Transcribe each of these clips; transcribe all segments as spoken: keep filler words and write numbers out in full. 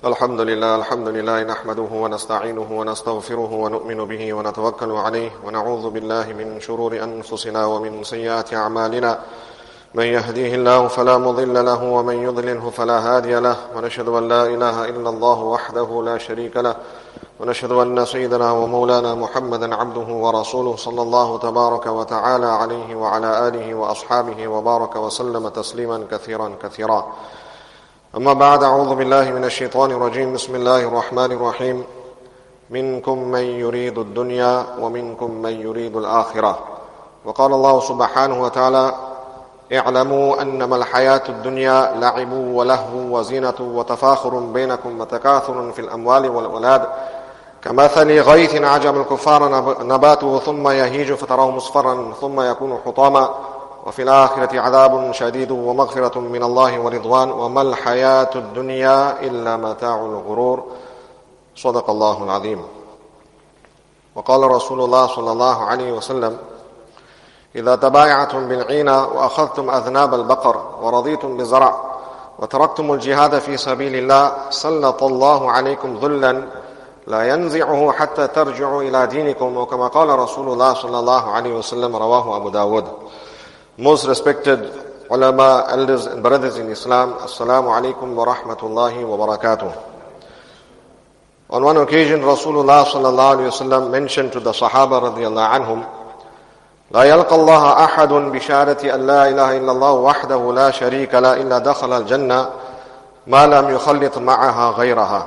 الحمد لله الحمد لله نحمده ونستعينه ونستغفره ونؤمن به ونتوكل عليه ونعوذ بالله من شرور أنفسنا ومن سيئات أعمالنا من يهديه الله فلا مضل له ومن يضلله فلا هادي له ونشهد أن لا إله إلا الله وحده لا شريك له ونشهد أن سيدنا ومولانا محمدا عبده ورسوله صلى الله تبارك وتعالى عليه وعلى آله وأصحابه وبارك وسلم تسليما كثيرا كثيرا أما بعد أعوذ بالله من الشيطان الرجيم بسم الله الرحمن الرحيم منكم من يريد الدنيا ومنكم من يريد الآخرة وقال الله سبحانه وتعالى اعلموا أنما الحياة الدنيا لعب ولهو وزينة وتفاخر بينكم وتكاثر في الأموال والأولاد كمثل غيث أعجب الكفار نباته ثم يهيج فتراه مصفرا ثم يكون حطاما وفي الآخرة عذاب شديد ومغفرة من الله ورضوان وما الحياة الدنيا إلا متاع الغرور صدق الله العظيم. وقال رسول الله صلى الله عليه وسلم إذا تبايعتم بالعينة وأخذتم أذناب البقر ورضيتم بزرع وتركتم الجهاد في سبيل الله سلط الله عليكم ذلا لا ينزعه حتى ترجعوا إلى دينكم وكما قال رسول الله صلى الله عليه وسلم رواه Abu Dawud. Most respected ulama, elders and brothers in Islam, Assalamu alaikum wa rahmatullahi wa barakatuh. On one occasion, Rasulullah sallallahu alayhi wa sallam mentioned to the Sahaba radiyallahu anhum, لا يلقى الله أحد بشهادة أن لا إله إلا الله وحده لا شريك له إلا دخل الجنة ما لم يخلط معها غيرها.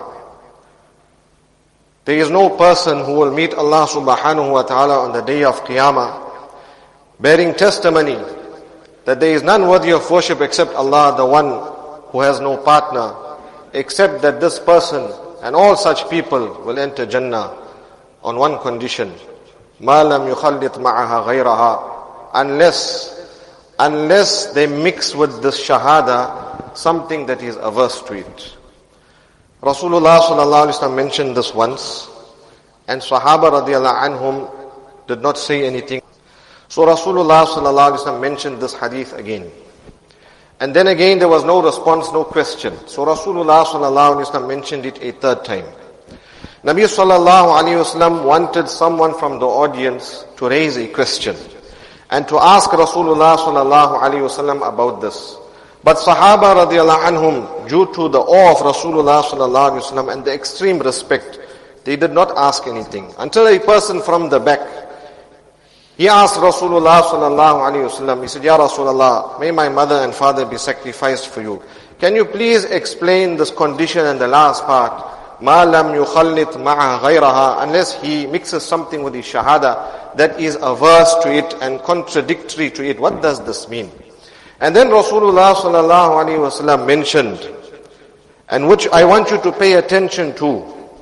There is no person who will meet Allah subhanahu wa ta'ala on the day of Qiyamah bearing testimony that there is none worthy of worship except Allah, the one who has no partner, except that this person and all such people will enter Jannah on one condition, مَا لَمْ يُخَلِّطْ مَعَهَا غَيْرَهَا, unless, unless they mix with this shahada something that is averse to it. Rasulullah sallallahu alaihi wasallam mentioned this once, and Sahaba radiallahu anhum did not say anything. So Rasulullah sallallahu alaihi wasallam mentioned this hadith again. And then again there was no response, no question. So Rasulullah sallallahu alaihi wasallam mentioned it a third time. Nabi sallallahu alaihi wasallam wanted someone from the audience to raise a question and to ask Rasulullah sallallahu alaihi wasallam about this. But Sahaba radiallahu anhum, due to the awe of Rasulullah sallallahu alaihi wasallam and the extreme respect, they did not ask anything. Until a person from the back, he asked Rasulullah sallallahu alaihi wasallam, he said, Ya Rasulullah, may my mother and father be sacrificed for you. Can you please explain this condition and the last part? مَا لَمْ يُخَلِّطْ مَعَهَا غَيْرَهَا, unless he mixes something with his shahada that is averse to it and contradictory to it. What does this mean? And then Rasulullah sallallahu alaihi wasallam mentioned, and which I want you to pay attention to,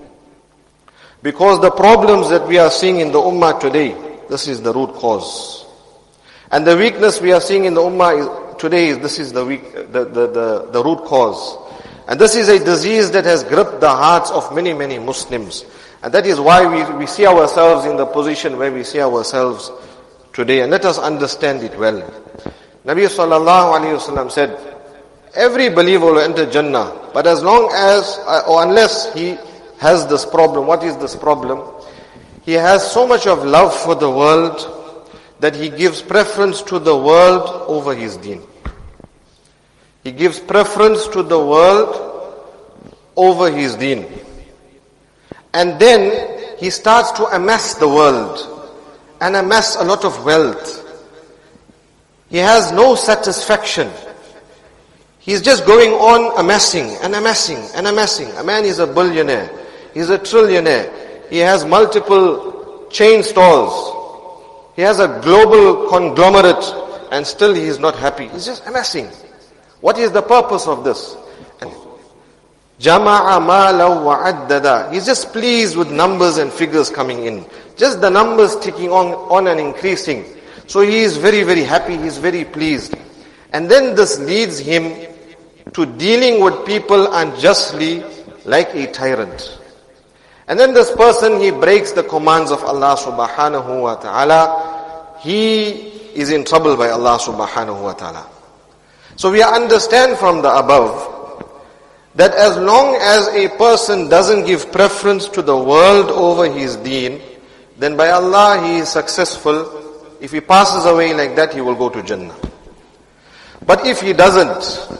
because the problems that we are seeing in the ummah today, this is the root cause. And the weakness we are seeing in the ummah today, this is the, weak, the, the, the, the root cause. And this is a disease that has gripped the hearts of many, many Muslims. And that is why we, we see ourselves in the position where we see ourselves today. And let us understand it well. Nabi sallallahu alayhi wasallam said, every believer will enter Jannah, but as long as, or unless he has this problem. What is this problem? He has so much of love for the world that he gives preference to the world over his deen. He gives preference to the world over his deen. And then he starts to amass the world and amass a lot of wealth. He has no satisfaction. He's just going on amassing and amassing and amassing. A man is a billionaire. He's a trillionaire. He has multiple chain stores. He has a global conglomerate and still he is not happy. He's just amassing. What is the purpose of this? Jama'a ma'law wa'addada. He's just pleased with numbers and figures coming in. Just the numbers ticking on, on and increasing. So he is very, very happy. He is very pleased. And then this leads him to dealing with people unjustly like a tyrant. And then this person, he breaks the commands of Allah subhanahu wa ta'ala. He is in trouble by Allah subhanahu wa ta'ala. So we understand from the above that as long as a person doesn't give preference to the world over his deen, then by Allah he is successful. If he passes away like that, he will go to Jannah. But if he doesn't,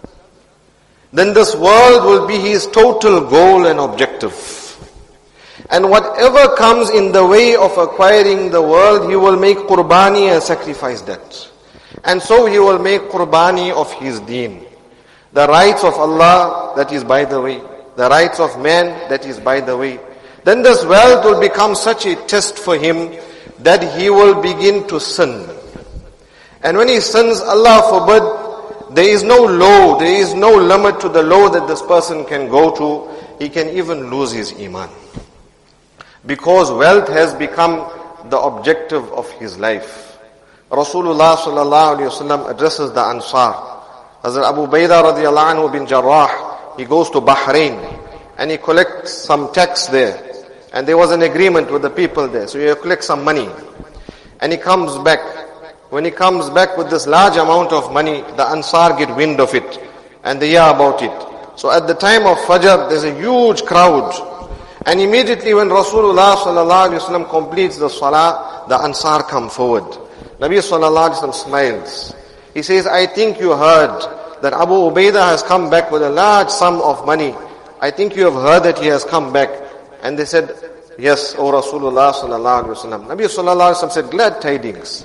then this world will be his total goal and objective. And whatever comes in the way of acquiring the world, he will make qurbani and sacrifice that. And so he will make qurbani of his deen. The rights of Allah, that is by the way. The rights of man, that is by the way. Then this wealth will become such a test for him that he will begin to sin. And when he sins, Allah forbid, there is no low, there is no limit to the low that this person can go to. He can even lose his iman. Because wealth has become the objective of his life. Rasulullah sallallahu alayhi wasallam addresses the Ansar. Hazrat Abu Ubaidah radiallahu anhu bin Jarrah, he goes to Bahrain and he collects some tax there. And there was an agreement with the people there. So he collects some money. And he comes back. When he comes back with this large amount of money, the Ansar get wind of it. And they hear about it. So at the time of Fajr, there's a huge crowd. And immediately when Rasulullah sallallahu alaihi wasallam completes the salah, the Ansar come forward. Nabi sallallahu alaihi wasallam smiles. He says, I think you heard that Abu Ubaidah has come back with a large sum of money. I think you have heard that he has come back. And they said, yes, O Rasulullah sallallahu alaihi wasallam. Nabi sallallahu alaihi wasallam said, glad tidings.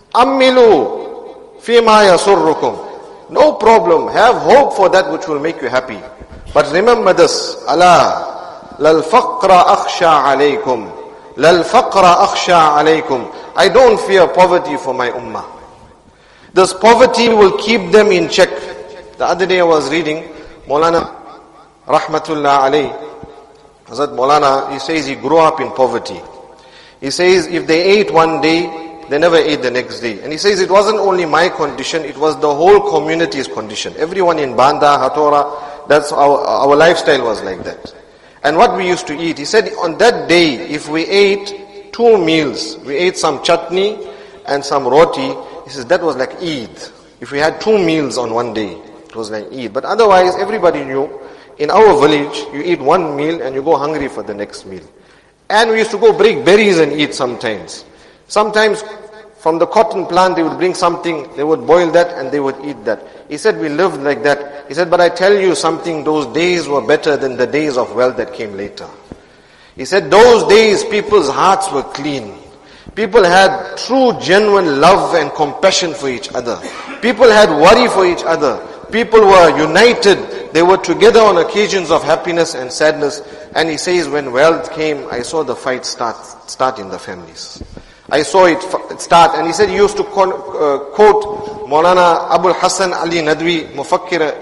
Ammilu fima yasurrukum. No problem. Have hope for that which will make you happy. But remember this. Allah, lal faqra akhsha alaykum. Lal faqra akhsha alaykum. I don't fear poverty for my ummah. This poverty will keep them in check. The other day I was reading Maulana Rahmatullah alayhi. Hazrat Maulana, he says he grew up in poverty. He says if they ate one day, they never ate the next day. And he says it wasn't only my condition, it was the whole community's condition. Everyone in Banda, Hatora, that's our, our lifestyle was like that. And what we used to eat, he said on that day, if we ate two meals, we ate some chutney and some roti, he says that was like Eid. If we had two meals on one day, it was like Eid. But otherwise, everybody knew, in our village, you eat one meal and you go hungry for the next meal. And we used to go break berries and eat sometimes. Sometimes from the cotton plant they would bring something, they would boil that and they would eat that. He said we lived like that. He said, but I tell you something, those days were better than the days of wealth that came later. He said those days people's hearts were clean. People had true genuine love and compassion for each other. People had worry for each other. People were united. They were together on occasions of happiness and sadness. And he says, when wealth came, I saw the fight start start in the families. I saw it start. And he said he used to con- uh, quote Maulana Abul Hassan Ali Nadwi, Mufakkir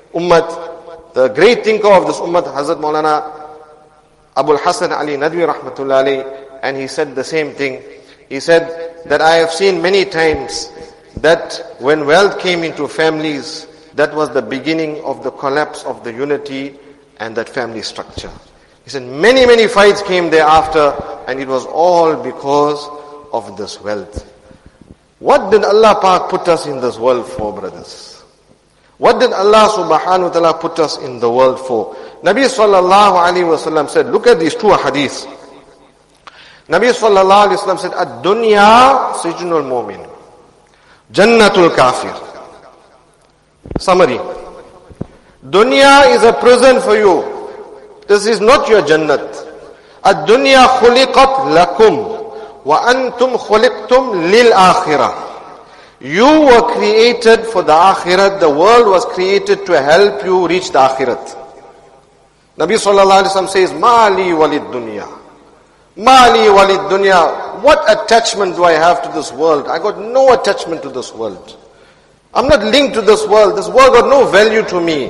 Ummat, the great thinker of this Ummat, Hazrat Maulana Abul Hassan Ali Nadwi Rahmatullah alayhi. And he said the same thing. He said that I have seen many times that when wealth came into families, that was the beginning of the collapse of the unity and that family structure. He said many, many fights came thereafter, and it was all because of this wealth. What did Allah Pak put us in this world for, brothers? What did Allah subhanahu wa ta'ala put us in the world for? Nabi sallallahu alayhi wa sallam said, look at these two hadiths. Nabi sallallahu alayhi wa sallam said, Ad-dunya sijnul mu'min, Jannatul kafir. Summary. Dunya is a prison for you. This is not your Jannat. Ad-dunya khuliqat lakum wa antum khuliqtum lil akhirah. You were created for the akhirat. The world was created to help you reach the akhirat. Nabi sallallahu alaihi wasallam says, Mali walid dunya. Mali walid dunya. What attachment do I have to this world? I got no attachment to this world. I'm not linked to this world. This world got no value to me.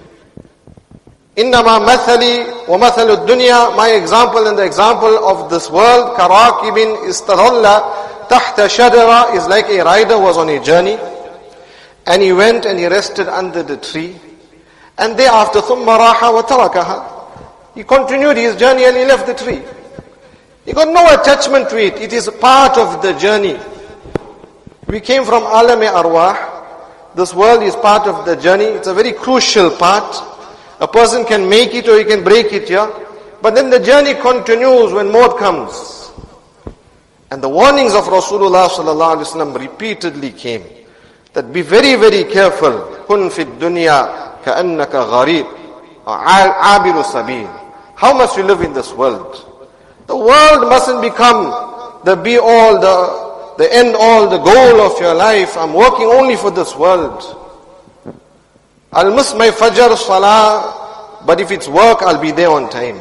Innama mathali wa mathalu dunya. My example and the example of this world, karakibin istadalla tahta shadara, is like a rider was on a journey and he went and he rested under the tree, and thereafter thumma raha wa tarakaha. He continued his journey and he left the tree. He got no attachment to it. It is part of the journey. We came from alam-e arwah. This world is part of the journey. It's a very crucial part. A person can make it or he can break it, yeah? But then the journey continues when maut comes. And the warnings of Rasulullah sallallahu alaihi wasallam repeatedly came that be very, very careful. Kun fi dunya ka'annaka gharib, abiru sabil. How must you live in this world? The world mustn't become the be-all, the, the end-all, the goal of your life. I'm working only for this world. I'll miss my Fajr Salah, but if it's work, I'll be there on time.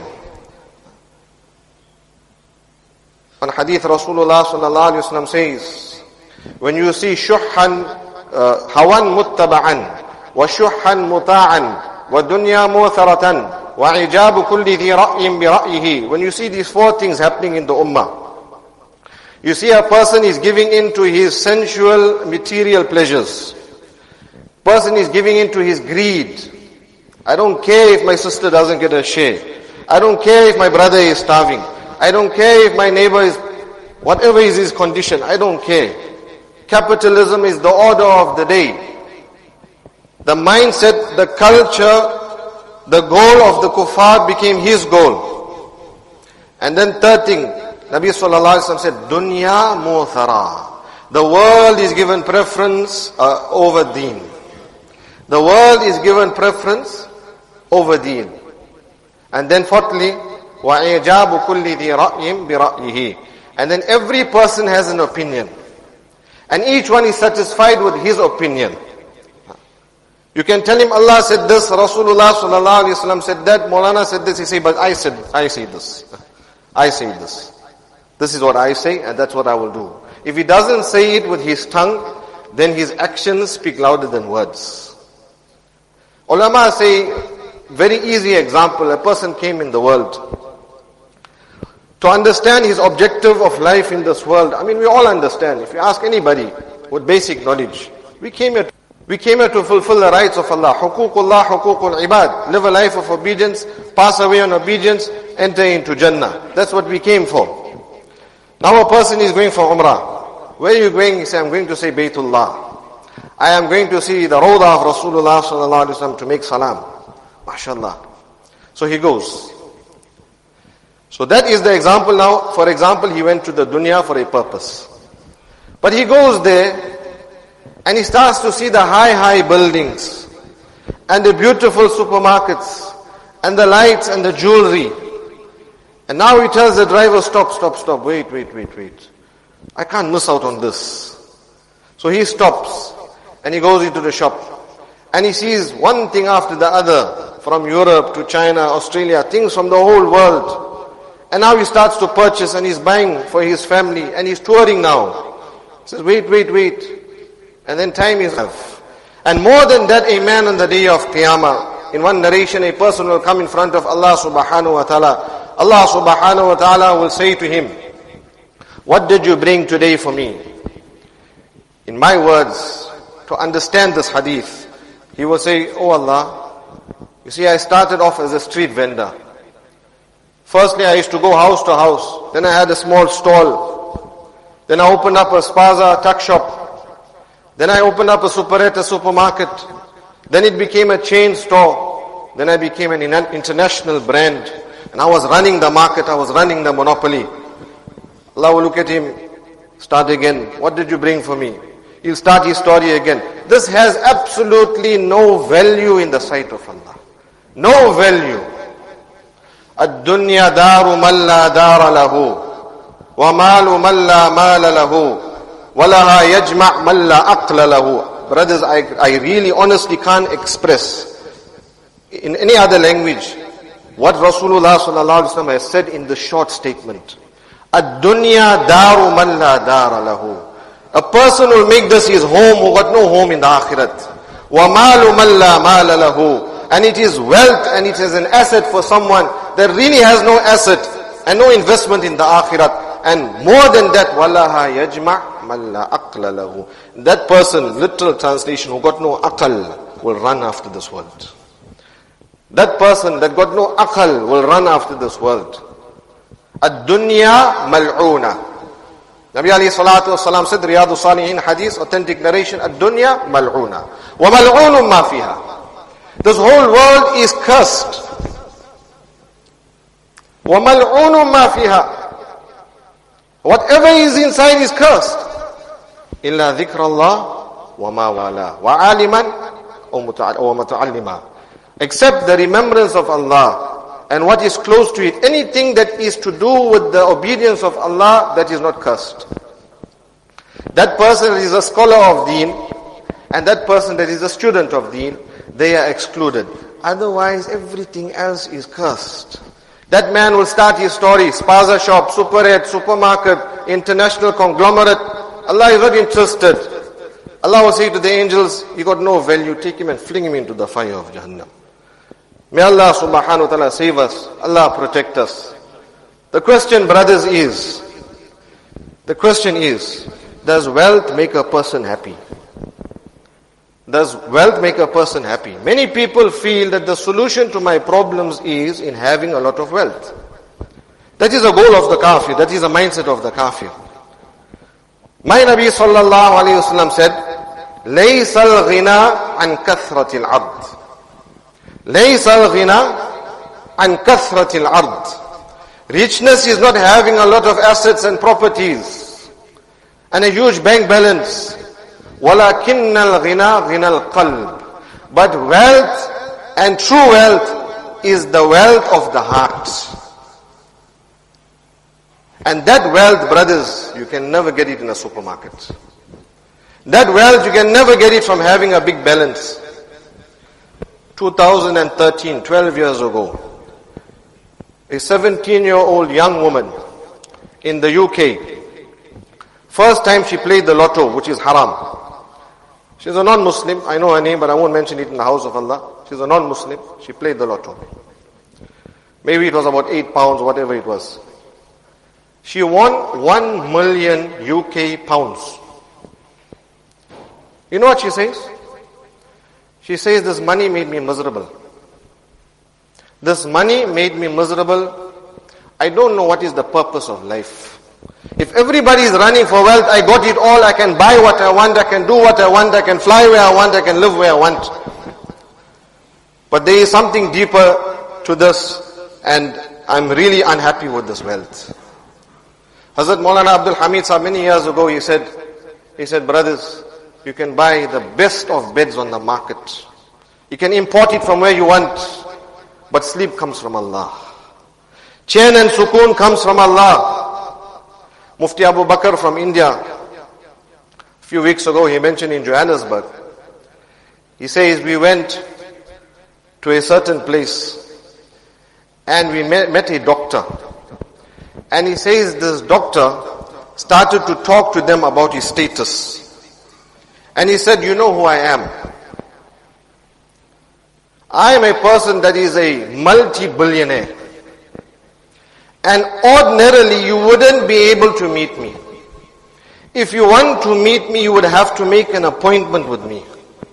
On Hadith, Rasulullah sallallahu alaihi wasallam says, when you see shuhan, uh, hawan muttaba'an, wa shuhan muta'an, wa dunya mutharatan, wa ijabu kulli dhi ra'yin bi ra'yihi. When you see these four things happening in the ummah, you see a person is giving in to his sensual material pleasures. Person is giving in to his greed. I don't care if my sister doesn't get a share. I don't care if my brother is starving. I don't care if my neighbor is, whatever is his condition, I don't care. Capitalism is the order of the day. The mindset, the culture, the goal of the kuffar became his goal. And then third thing, Nabi sallallahu alaihi wasallam said, dunya muthara. The world is given preference uh, over deen. The world is given preference over deen. And then fourthly, وَإِعْجَابُ كُلِّ ذِي رَأْيٍ بِرَأْيِهِ. And then every person has an opinion. And each one is satisfied with his opinion. You can tell him Allah said this, Rasulullah sallallahu alaihi wasallam said that, Maulana said this, he say, but I said, I say this. I say this. This is what I say and that's what I will do. If he doesn't say it with his tongue, then his actions speak louder than words. Ulama say, very easy example, a person came in the world. To understand his objective of life in this world, I mean we all understand. If you ask anybody with basic knowledge, we came here, we came here to fulfill the rights of Allah. Huququllah, huququl ibad. Live a life of obedience, pass away on obedience, enter into Jannah. That's what we came for. Now a person is going for Umrah. Where are you going? He says, I'm going to say Baytullah. I am going to see the Rawdah of Rasulullah sallallahu alaihi wasallam to make salam. MashaAllah. So he goes. So that is the example now. For example, he went to the dunya for a purpose. But he goes there and he starts to see the high, high buildings and the beautiful supermarkets and the lights and the jewelry. And now he tells the driver, stop, stop, stop, wait, wait, wait, wait. I can't miss out on this. So he stops and he goes into the shop and he sees one thing after the other from Europe to China, Australia, things from the whole world. And now he starts to purchase and he's buying for his family and he's touring now. He says, wait, wait, wait. And then time is up. And more than that, a man on the day of Qiyamah, in one narration, a person will come in front of Allah subhanahu wa ta'ala. Allah subhanahu wa ta'ala will say to him, what did you bring today for me? In my words, to understand this hadith, he will say, oh Allah, you see I started off as a street vendor. Firstly, I used to go house to house. Then I had a small stall. Then I opened up a spaza tuck shop. Then I opened up a superetta supermarket. Then it became a chain store. Then I became an international brand. And I was running the market. I was running the monopoly. Allah will look at him. Start again. What did you bring for me? He'll start his story again. This has absolutely no value in the sight of Allah. No value. الدنيا دار من لا دار له ومال من لا مال له ولها يجمع من لا عقل له. Brothers, I, I really honestly can't express in any other language what Rasulullah sallallahu alaihi wasallam has said in the short statement. الدنيا دار من لا دار له. A person will make this his home who got no home in the akhirat. ومال من لا مال له. And it is wealth and it is an asset for someone that really has no asset and no investment in the akhirat. And more than that, وَلَهَا يَجْمَعْ مَنْ لَا أَقْلَ لَهُ. That person, literal translation, who got no aqal, will run after this world. That person that got no aqal will run after this world. Ad-dunya mal'una. Nabi alayhi salatu wasalam said, Riyadu Salihin hadith, authentic narration, Ad-dunya mal'una. Wa mal'unum ma fiha. This whole world is cursed. وَمَلْعُونٌ مَا فِيهَا. Whatever is inside is cursed. إِلَّا ذِكْرَ اللَّهِ وَمَا وَالَى وَعَالِمًا وَمُتَعَلِّمًا. Except the remembrance of Allah and what is close to it. Anything that is to do with the obedience of Allah, that is not cursed. That person is a scholar of deen, and that person that is a student of deen, they are excluded. Otherwise, everything else is cursed. That man will start his story, spaza shop, super eight, supermarket, international conglomerate. Allah is not interested. Allah will say to the angels, he got no value, take him and fling him into the fire of Jahannam. May Allah subhanahu wa ta'ala save us. Allah protect us. The question, brothers, is, the question is, does wealth make a person happy? Does wealth make a person happy? Many people feel that the solution to my problems is in having a lot of wealth. That is the goal of the kafir. That is the mindset of the kafir. My Nabi sallallahu alayhi wa sallam said, لَيْسَ الْغِنَى عَنْ كَثْرَةِ الْعَرْضِ لَيْسَ الْغِنَى عَنْ كَثْرَةِ الْعَرْضِ. Richness is not having a lot of assets and properties and a huge bank balance. وَلَكِنَّ الْغِنَى غِنَى الْقَلْبِ. But wealth and true wealth is the wealth of the heart. And that wealth, brothers, you can never get it in a supermarket. That wealth, you can never get it from having a big balance. two thousand thirteen, twelve years ago, a seventeen-year-old young woman in the U K, first time she played the lotto, which is haram. She's a non-Muslim. I know her name, but I won't mention it in the house of Allah. She's a non-Muslim. She played the lotto. Maybe it was about eight pounds, whatever it was. She won one million U K pounds. You know what she says? She says, this money made me miserable. This money made me miserable. I don't know what is the purpose of life. If everybody is running for wealth, I got it all, I can buy what I want, I can do what I want, I can fly where I want, I can live where I want. But there is something deeper to this, and I'm really unhappy with this wealth. Hazrat Maulana Abdul Hamid Sahib, many years ago, he said, he said, brothers, you can buy the best of beds on the market. You can import it from where you want, but sleep comes from Allah. Chain and sukoon comes from Allah. Mufti Abu Bakr from India, a few weeks ago, he mentioned in Johannesburg, he says, we went to a certain place and we met, met a doctor. And he says this doctor started to talk to them about his status. And he said, you know who I am? I am a person that is a multi-billionaire. And ordinarily you wouldn't be able to meet me. If you want to meet me, you would have to make an appointment with me.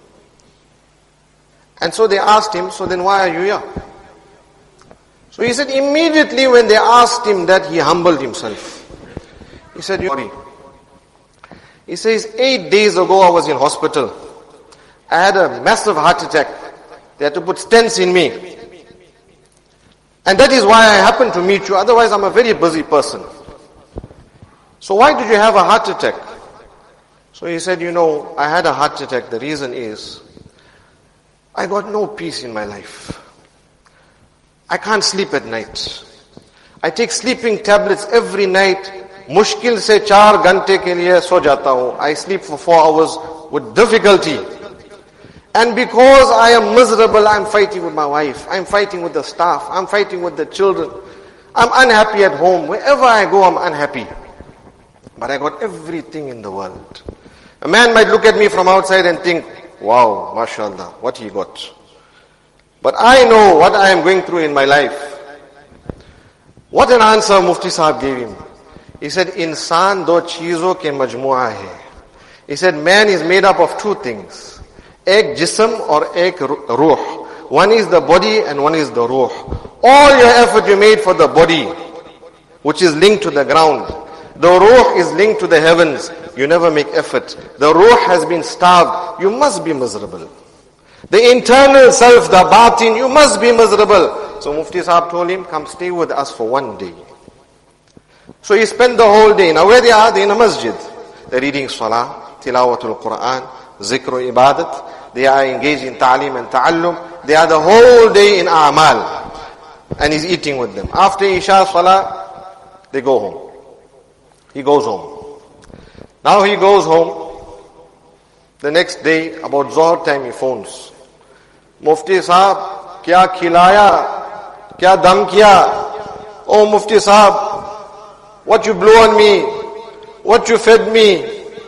And so they asked him, so then why are you here? So he said, immediately when they asked him that, he humbled himself. He said, sorry. He says, eight days ago I was in hospital. I had a massive heart attack. They had to put stents in me. And that is why I happened to meet you. Otherwise, I'm a very busy person. So why did you have a heart attack? So he said, you know, I had a heart attack. The reason is, I got no peace in my life. I can't sleep at night. I take sleeping tablets every night. Mushkil se char gante ke liye so jata hu. I sleep for four hours with difficulty. And because I am miserable, I'm fighting with my wife. I'm fighting with the staff. I'm fighting with the children. I'm unhappy at home. Wherever I go, I'm unhappy. But I got everything in the world. A man might look at me from outside and think, wow, mashallah, what he got. But I know what I am going through in my life. What an answer Mufti Sahib gave him. He said, Insan do cheezon ke majmua hai. He said, man is made up of two things. Ek jism or ek ruh. One is the body and one is the ruh. All your effort you made for the body, which is linked to the ground. The ruh is linked to the heavens. You never make effort. The ruh has been starved. You must be miserable. The internal self, the batin, you must be miserable. So Mufti Sahib told him, come stay with us for one day. So he spent the whole day. Now where they are? They're in a masjid. They're reading salah, tilawatul Quran, zikr, ibadat. They are engaged in ta'lim and ta'allum. They are the whole day in a'mal. And he's eating with them. After Isha salah, they go home. He goes home. Now he goes home. The next day, about Zohar time, he phones. Mufti Sahab, kya khilaya? Kya dam kiya? Oh Mufti Sahab, what you blew on me? What you fed me?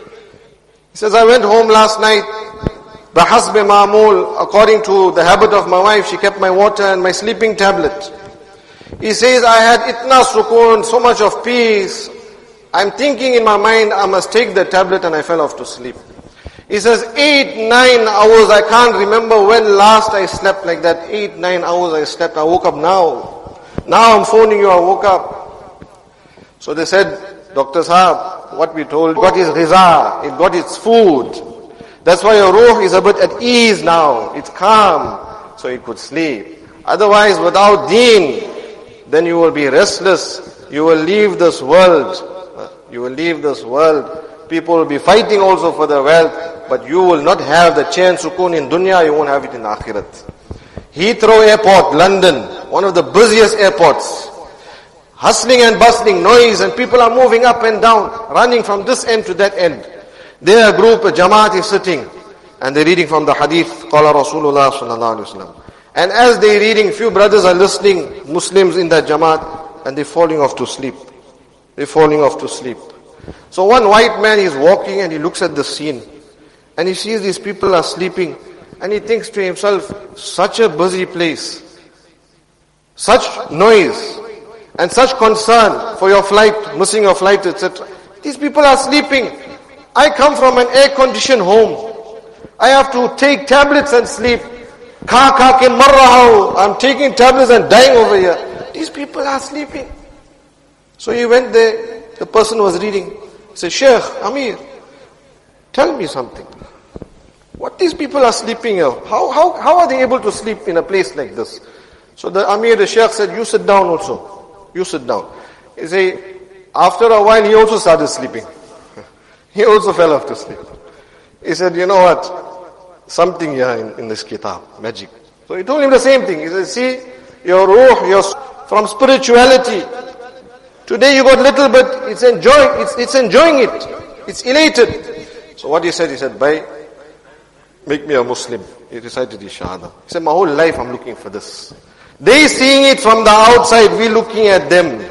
He says, I went home last night. The hasb ma'mul, according to the habit of my wife, she kept my water and my sleeping tablet. He says, I had itna sukoon, so much of peace. I'm thinking in my mind, I must take the tablet, and I fell off to sleep. He says, eight, nine hours, I can't remember when last I slept like that. Eight, nine hours I slept. I woke up now. Now I'm phoning you, I woke up. So they said, Doctor Sahab, what we told, got his ghiza, it got its food. That's why your ruh is a bit at ease now. It's calm, so it could sleep. Otherwise, without deen, then you will be restless. You will leave this world. You will leave this world. People will be fighting also for the wealth, but you will not have the chain sukoon in dunya, you won't have it in akhirat. Heathrow Airport, London, one of the busiest airports. Hustling and bustling, noise, and people are moving up and down, running from this end to that end. There a group, a Jamaat is sitting, and they're reading from the hadith, Qala Rasulullah sallallahu alaihi wasallam. And as they're reading, few brothers are listening, Muslims in that Jamaat, and they're falling off to sleep. They're falling off to sleep. So one white man is walking and he looks at the scene, and he sees these people are sleeping, and he thinks to himself, such a busy place, such noise, and such concern for your flight, missing your flight, et cetera. These people are sleeping. I come from an air-conditioned home. I have to take tablets and sleep. Ka ka ke mar raha hu. I'm taking tablets and dying over here. These people are sleeping. So he went there. The person was reading. He said, Sheikh, Amir, tell me something. What these people are sleeping here? How, how, how are they able to sleep in a place like this? So the Amir, the Sheikh said, you sit down also. You sit down. He said, after a while he also started sleeping. He also fell off to sleep. He said, you know what? Something here in, in this kitab, magic. So he told him the same thing. He said, see, your ruh, your, from spirituality. Today you got little, but it's enjoying, it's, it's enjoying it. It's elated. So what he said, he said, bhai, make me a Muslim. He recited his Shahada. He said, my whole life I'm looking for this. They seeing it from the outside, we looking at them.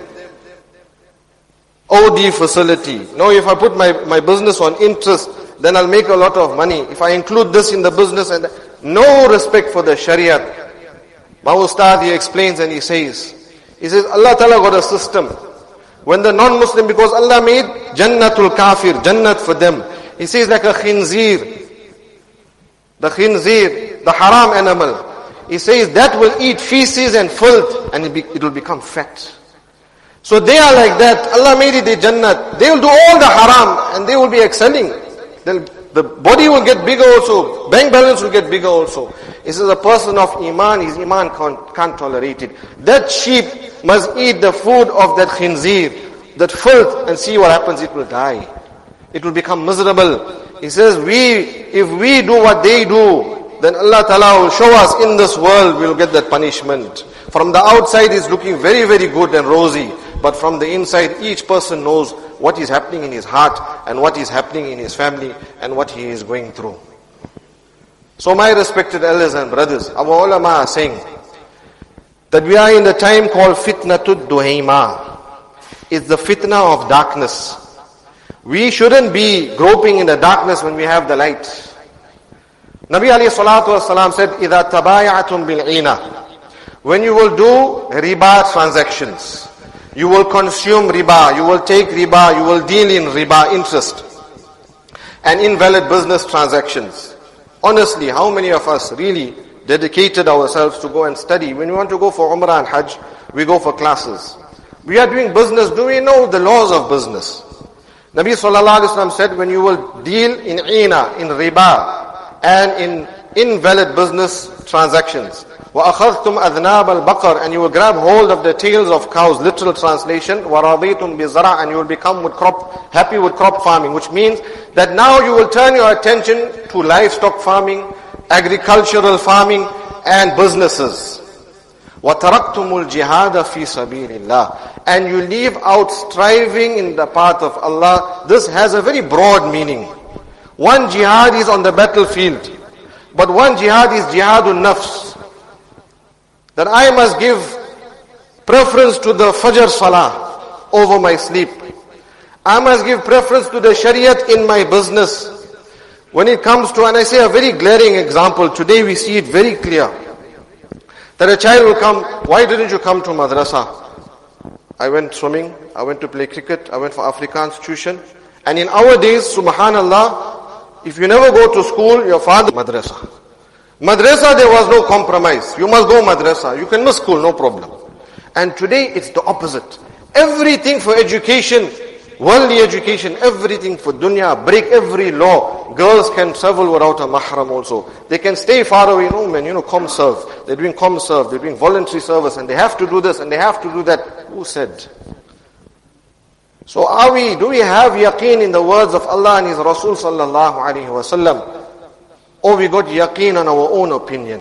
O D facility. Now if I put my, my business on interest, then I'll make a lot of money. If I include this in the business, and no respect for the Shariat. My Ustad, he explains and he says, he says, Allah Ta'ala got a system. When the non-Muslim, because Allah made Jannatul Kafir, Jannat for them. He says like a khinzir. The khinzir, the haram animal. He says that will eat feces and filth and it, be, it will become fat. So they are like that. Allah made it a Jannat. They will do all the haram and they will be excelling. They'll, the body will get bigger also. Bank balance will get bigger also. He says a person of Iman, his Iman can't, can't tolerate it. That sheep must eat the food of that khinzir, that filth, and see what happens. It will die. It will become miserable. He says, we, if we do what they do, then Allah Ta'ala will show us in this world, we'll get that punishment. From the outside it's looking very, very good and rosy. But from the inside, each person knows what is happening in his heart and what is happening in his family and what he is going through. So my respected elders and brothers, our ulama are saying that we are in the time called fitnatud duhaima. It's the fitna of darkness. We shouldn't be groping in the darkness when we have the light. Nabi alayhi salatu wasalam said, إِذَا تَبَايَعَتُمْ بِالْعِينَةِ. When you will do riba transactions, you will consume riba, you will take riba, you will deal in riba, interest, and invalid business transactions. Honestly, how many of us really dedicated ourselves to go and study? When we want to go for Umrah and Hajj, we go for classes. We are doing business. Do we know the laws of business? Nabi sallallahu alaihi wasallam said, when you will deal in ina, in riba, and in invalid business transactions. وَأَخَذْتُمْ أَذْنَابَ الْبَقَرِ, and you will grab hold of the tails of cows, literal translation. وَرَضِيتُمْ بِالزَّرَعِ, and you will become with crop, happy with crop farming, which means that now you will turn your attention to livestock farming, agricultural farming, and businesses. وَتَرَكْتُمُ الْجِهَادَ فِي سَبِيلِ اللَّهِ, and you leave out striving in the path of Allah. This has a very broad meaning. One jihad is on the battlefield, but one jihad is jihadun nafs. That I must give preference to the Fajr Salah over my sleep. I must give preference to the Shariat in my business. When it comes to, and I say a very glaring example, today we see it very clear. That a child will come, why didn't you come to madrasa? I went swimming, I went to play cricket, I went for Afrikaans tuition. And in our days, subhanallah, if you never go to school, your father, madrasa. Madrasa, there was no compromise. You must go madrasa. You can miss school, no problem. And today, it's the opposite. Everything for education, worldly education, everything for dunya, break every law. Girls can travel without a mahram also. They can stay far away. No man, you know, com serve. They're doing com serve. They're doing voluntary service. And they have to do this and they have to do that. Who said? So are we, do we have yaqeen in the words of Allah and His Rasul sallallahu alayhi wa sallam? Or we got yaqeen on our own opinion?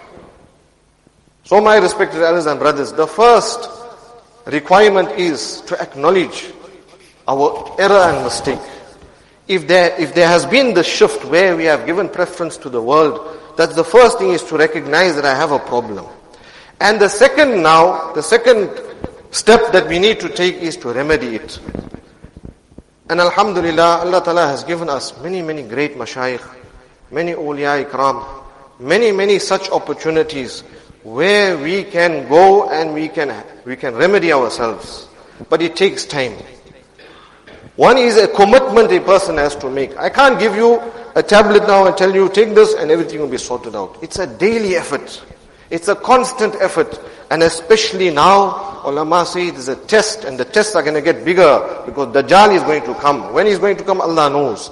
So my respected elders and brothers, the first requirement is to acknowledge our error and mistake. If there, if there has been the shift where we have given preference to the world, that's the first thing, is to recognize that I have a problem. And the second now, the second step that we need to take is to remedy it. And alhamdulillah, Allah Ta'ala has given us many, many great mashayikh, many awliya ikram, many, many such opportunities where we can go and we can, we can remedy ourselves. But it takes time. One is a commitment a person has to make. I can't give you a tablet now and tell you, take this and everything will be sorted out. It's a daily effort. It's a constant effort. And especially now, ulama say it is a test, and the tests are going to get bigger because Dajjal is going to come. When he's going to come, Allah knows.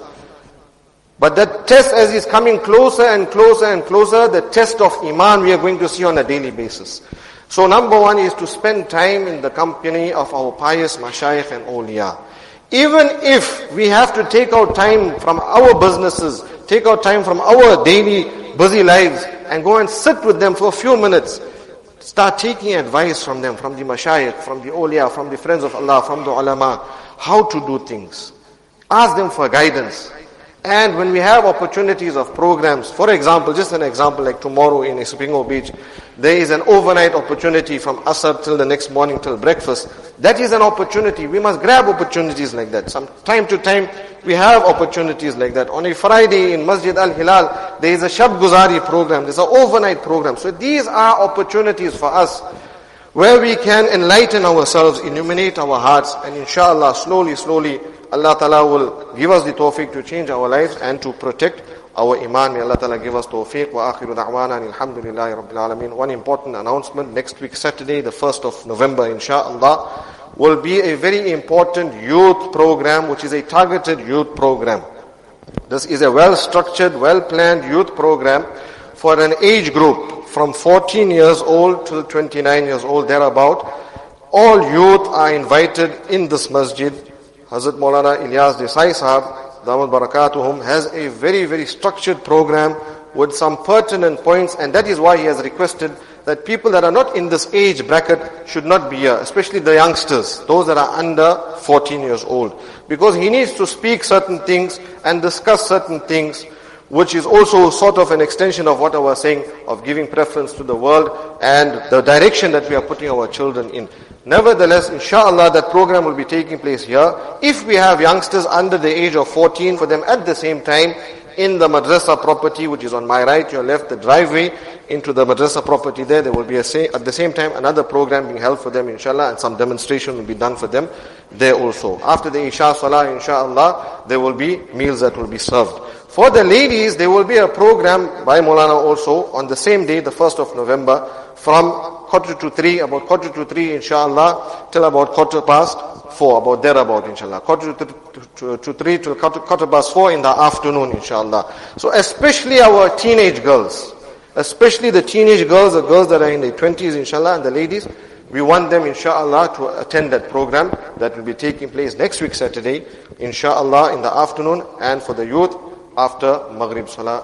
But that test, as is coming closer and closer and closer, the test of iman we are going to see on a daily basis. So number one is to spend time in the company of our pious mashayikh and awliya. Even if we have to take out time from our businesses, take out time from our daily busy lives, and go and sit with them for a few minutes, start taking advice from them, from the mashayikh, from the awliya, from the friends of Allah, from the ulama, how to do things. Ask them for guidance. And when we have opportunities of programs, for example, just an example, like tomorrow in Espingo Beach, there is an overnight opportunity from Asr till the next morning till breakfast. That is an opportunity. We must grab opportunities like that. Some time to time, we have opportunities like that. On a Friday in Masjid Al-Hilal, there is a Shab Guzari program. There's an overnight program. So these are opportunities for us where we can enlighten ourselves, illuminate our hearts, and inshallah, slowly, slowly, Allah Ta'ala will give us the tawfiq to change our lives and to protect our iman. May Allah Ta'ala give us tawfiq. Wa akhiru da'wana alhamdulillahi rabbil alameen. One important announcement, next week Saturday, the first of November, inshallah, will be a very important youth program, which is a targeted youth program. This is a well-structured, well-planned youth program for an age group from fourteen years old to twenty-nine years old, thereabout. All youth are invited in this masjid. Hazrat Maulana Ilyas Desai Sahab, Damat Barakatuhum, has a very, very structured program with some pertinent points, and that is why he has requested that people that are not in this age bracket should not be here, especially the youngsters, those that are under fourteen years old. Because he needs to speak certain things and discuss certain things, which is also sort of an extension of what I was saying, of giving preference to the world and the direction that we are putting our children in. Nevertheless, inshallah, that program will be taking place here. If we have youngsters under the age of fourteen, for them at the same time, in the madrasa property, which is on my right, your left, the driveway into the madrasa property there, there will be a say, at the same time another program being held for them, inshallah, and some demonstration will be done for them there also. After the Isha Salah, inshallah, there will be meals that will be served. For the ladies, there will be a program by Maulana also on the same day, the first of November, from quarter to three, about quarter to three, inshallah, till about quarter past four, about thereabout, inshallah. Quarter to, to, to three till quarter, quarter past four in the afternoon, inshallah. So especially our teenage girls, especially the teenage girls, the girls that are in their twenties, inshallah, and the ladies, we want them, inshallah, to attend that program that will be taking place next week, Saturday, inshallah, in the afternoon, and for the youth, after Maghrib Salah.